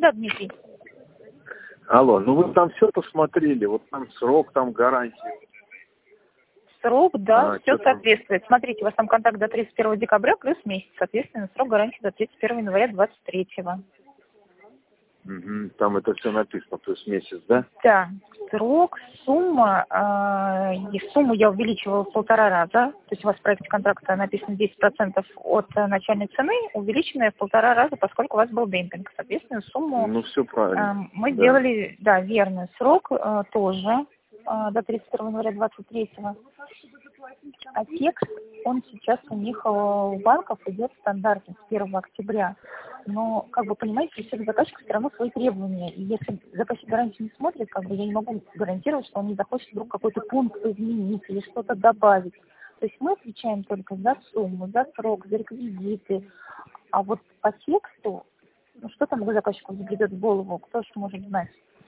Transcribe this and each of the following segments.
Да, Дмитрий. Алло, ну вы там все посмотрели, вот там срок, там гарантия. Срок, да, все что-то... соответствует. Смотрите, у вас там контракт до 31 декабря плюс месяц, соответственно, срок гарантии до 31 января 23-го. Угу, там это все написано, плюс месяц, да? Да, срок, сумма, и сумму я увеличивала в 1,5 раза, то есть у вас в проекте контракта написано 10% от начальной цены, увеличенная в 1,5 раза, поскольку у вас был демпинг. Соответственно, сумму Ну, все правильно. мы да. сделали, да, верно, срок тоже до 31 января 23-го. А текст, он сейчас у них у банков идет стандартный с 1 октября. Но, как бы, понимаете, у всех заказчиков все равно свои требования. И если заказчик гарантию не смотрит, как бы я не могу гарантировать, что он не захочет вдруг какой-то пункт изменить или что-то добавить. То есть мы отвечаем только за сумму, за срок, за реквизиты. А вот по тексту, ну, что там к заказчику придет в голову, кто же может знать?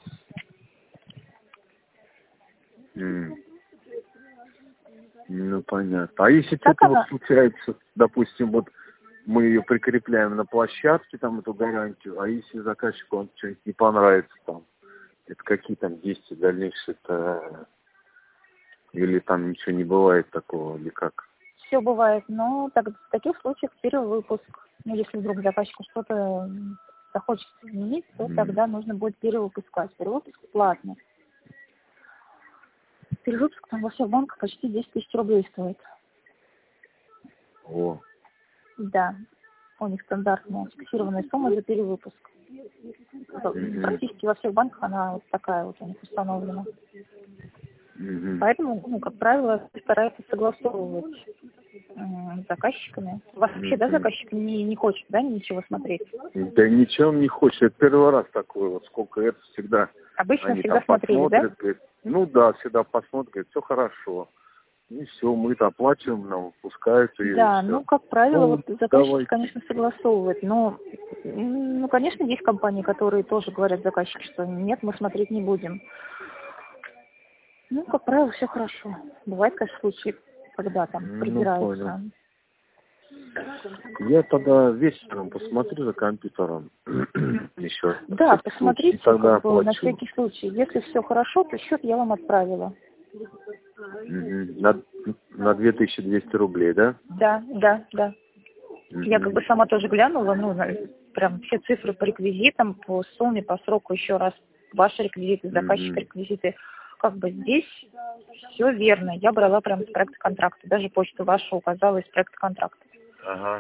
Ну, понятно. А если Как что-то она? вот случается, допустим, вот мы ее прикрепляем на площадке, там, эту гарантию, а если заказчику он что-нибудь не понравится, там, это какие там действия дальнейшие-то, или там ничего не бывает такого, или как? Все бывает, но в таких случаях перевыпуск. Ну, если вдруг заказчику что-то захочется изменить, то тогда нужно будет перевыпускать. Перевыпуск платный. Перевыпуск там во всех банках почти 10 тысяч рублей стоит. О. Да, у них стандартная фиксированная сумма за перевыпуск. Практически во всех банках она вот такая вот у них установлена. Поэтому, ну, как правило, стараются согласовывать с заказчиками. У вас вообще, да, заказчик не хочет, да, ничего смотреть? Да ничего он не хочет. Это первый раз такой вот, сколько это всегда. Обычно Они всегда там смотрели, посмотрят, да? говорят, ну да, всегда посмотрят, говорят, все хорошо. И все, мы это оплачиваем, нам выпускают ее. Да, и ну, все. как правило, вот заказчики, давайте. конечно, согласовывают, но, ну, конечно, есть компании, которые тоже говорят заказчики, что нет, мы смотреть не будем. Ну, как правило, все хорошо. Бывает, конечно, случаи, когда там придираются. Я тогда вечером посмотрю за компьютером. Еще. Да, посмотрите, тогда как бы, на всякий случай. Если все хорошо, то счет я вам отправила. На 2200 рублей, да? Да. Я как бы сама тоже глянула, ну, прям все цифры по реквизитам, по сумме, по сроку, еще раз ваши реквизиты, заказчика реквизиты. Как бы здесь все верно. Я брала прям из проекта контракта. Даже почту вашу указала из проекта контракта. Ага.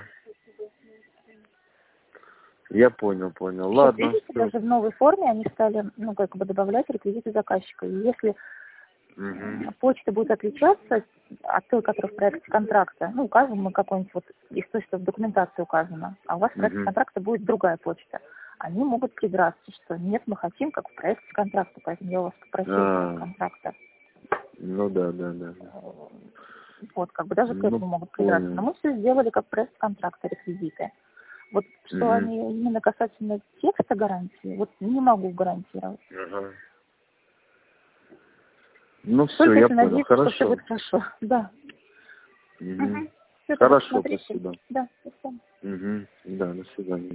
Я понял. Сейчас, Ладно. видите, даже в новой форме они стали, ну, как бы добавлять реквизиты заказчика. И если почта будет отличаться от той, которая в проекте контракта, ну, указываем мы какой-нибудь вот из той, что в документации указано, а у вас в проекте контракта будет другая почта. Они могут придраться, что нет, мы хотим, как в проекте контракта, поэтому я у вас попросила контракта. Ну да. Вот, как бы даже к этому могут придраться. Но мы все сделали как проект контракта, реквизиты. Вот что они именно касательно текста гарантии, вот не могу гарантировать. Ну все, только я если понял, надеяться, хорошо. что все будет хорошо. Да. Хорошо, спасибо. Да, до свидания. Да, до свидания.